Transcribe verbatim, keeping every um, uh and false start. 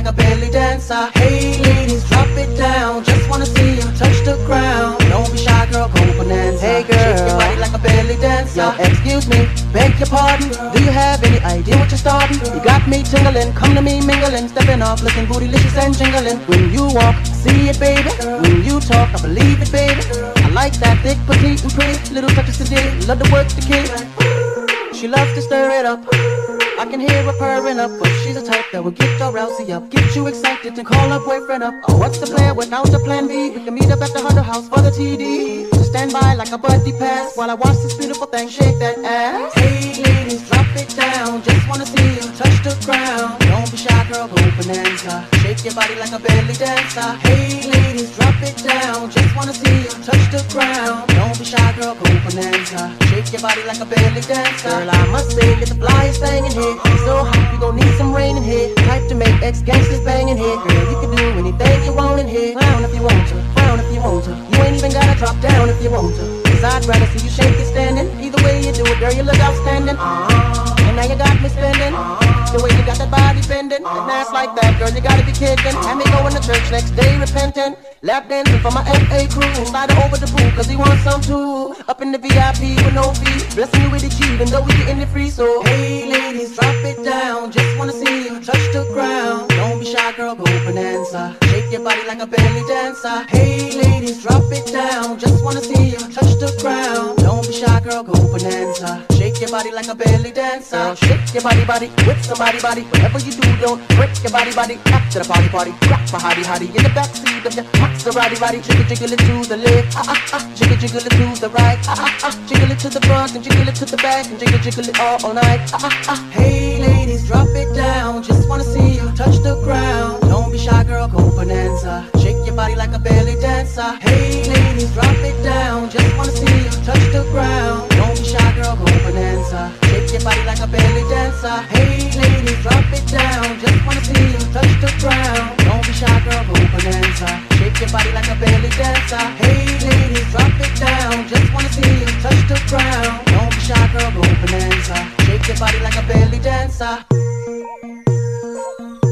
like a belly dancer. Hey ladies, drop it down. Just wanna see you touch the ground. Don't be shy, girl, go bonanza. Hey girl, shake your body like a belly dancer. Yo, excuse me, beg your pardon. Do you have any idea what you're starting? You got me tingling, come to me mingling, stepping off, looking bootylicious and jingling. When you walk, see it, baby. When you talk, I believe it, baby. I like that thick, petite, and pretty. Little touches to dig, love to work the kid. She loves to stir it up. I can hear her purring up, but she's a type that will get your rousey up, get you excited and call her boyfriend up. Oh, what's the plan without the plan B? We can meet up at the Hunter House for the T D. Just stand by like a buddy pass while I watch this beautiful thing shake that ass. Hey ladies, drop it down. Just wanna see you touch the ground. Don't be shy, girl, go bonanza. Shake your body like a belly dancer. Hey ladies, drop it down. Just wanna see you touch the ground. Don't be shy, girl, go bonanza. Shake your body like a belly dancer. Girl, I must say, you're the flyest thing in here. So hot, we gon' need some rain in here. Type to make ex-gangsters bang in here. Girl, you can do anything you want in here. Clown if you want to, frown if you want to. You ain't even gotta drop down if you want to. Cause I'd rather see you shake it standing. Either way you do it, girl, you look outstanding. uh-huh. And now you got me spending. uh-huh. The way you got that body bending. uh-huh. And ass like that, girl, you gotta be kidding. Had me going to church next day repenting. Lap dancing for my F A crew. Slide her over the pool cause he wants some too. Up in the V I P with no fee. Blessing you with the G even though we getting it free. So hey ladies, drop it down. Just wanna see you touch the ground. Don't be shy, girl, go bonanza. Shake your body like a belly dancer. Hey ladies, drop it down. Just wanna see you touch the ground. Don't be shy, girl, go bonanza. Shake your body like a belly dancer. Girl, shake your body, body with somebody, body. Whatever you do, don't break your body, body. After the party, party, rock my hottie, hottie in the backseat of your Maserati, body. Jiggle, jiggle it to the left, ah ah ah. Jiggle, jiggle it to the right, ah ah ah. Jiggle it to the front and jiggle it to the back and jiggle, jiggle it all, all night, ah ah ah. Hey ladies, drop it down. Just wanna see you touch the ground. Don't be shy, girl, go bonanza. Shake your body like a belly dancer. Hey ladies, drop it down. Just wanna see you touch the ground. Don't be shy, girl, go bonanza. Shake your body like a belly dancer. Hey ladies, drop it down. Just wanna see you touch the ground. Don't be shy, girl, go bonanza. Shake your body like a belly dancer. Hey ladies, drop it down. Just wanna see you touch the ground. Don't be shy, girl, go bonanza. Shake your body like a belly dancer.